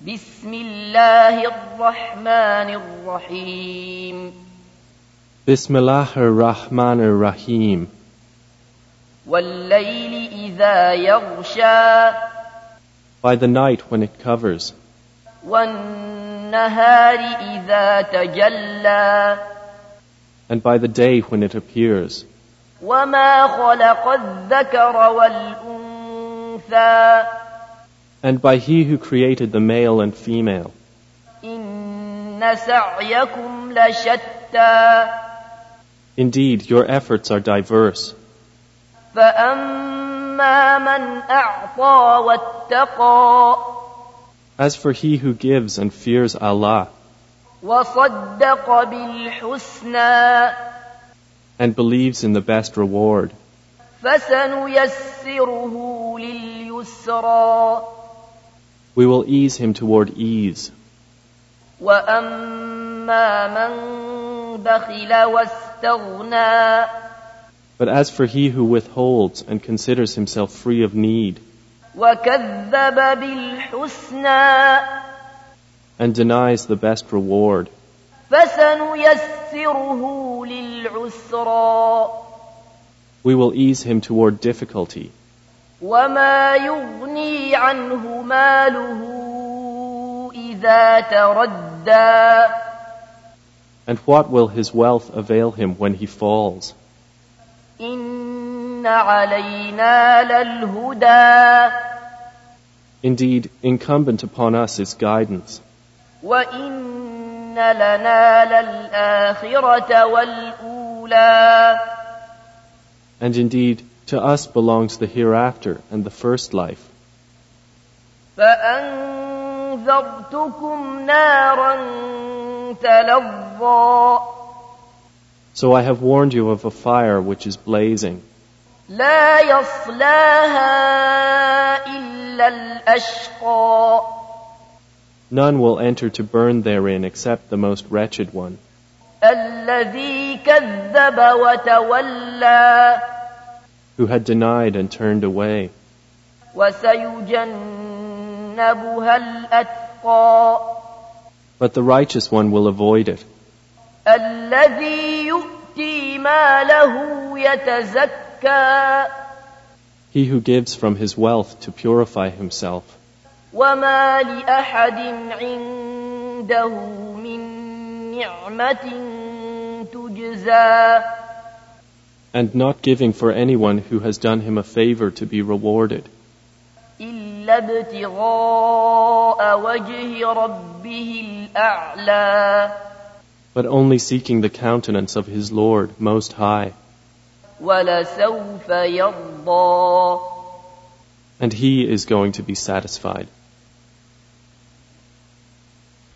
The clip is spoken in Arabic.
بسم الله الرحمن الرحيم Bismillah ar-Rahman ar-Rahim. والليل إذا يغشى By the night when it covers, والنهار إذا تجلى and by the day when it appears, وما خلق الذكر والأنثى and by He who created the male and female. إن سعيكم لشتى Indeed, your efforts are diverse. فأما من أعطى واتقى As for he who gives and fears Allah, وصدق بالحسنى and believes in the best reward, فسنيسره لليسرى we will ease him toward ease. وأما من بخل واستغنى But as for he who withholds and considers himself free of need, وكذب بالحسنى and denies the best reward, فسنيسره للعسرى we will ease him toward difficulty. وما يغني عنه ماله إذا تردى And what will his wealth avail him when he falls? إن علينا للهدى Indeed, incumbent upon us is guidance, وإن لنا للآخرة والأولى and indeed, to us belongs the hereafter and the first life. فأنذرتكم نارا تلظى So I have warned you of a fire which is blazing. لا يصلاها إلا الأشقى None will enter to burn therein except the most wretched one, الذي كذب وتولى who had denied and turned away. وسيجنبها الأتقى But the righteous one will avoid it, الذي يؤتي ماله يتزكى he who gives from his wealth to purify himself. وما لأحد عنده من نعمة تجزى And not giving for anyone who has done him a favor to be rewarded, إلا ابتغاء وجه ربه الأعلى but only seeking the countenance of his Lord Most High. ولسوف يرضى And he is going to be satisfied.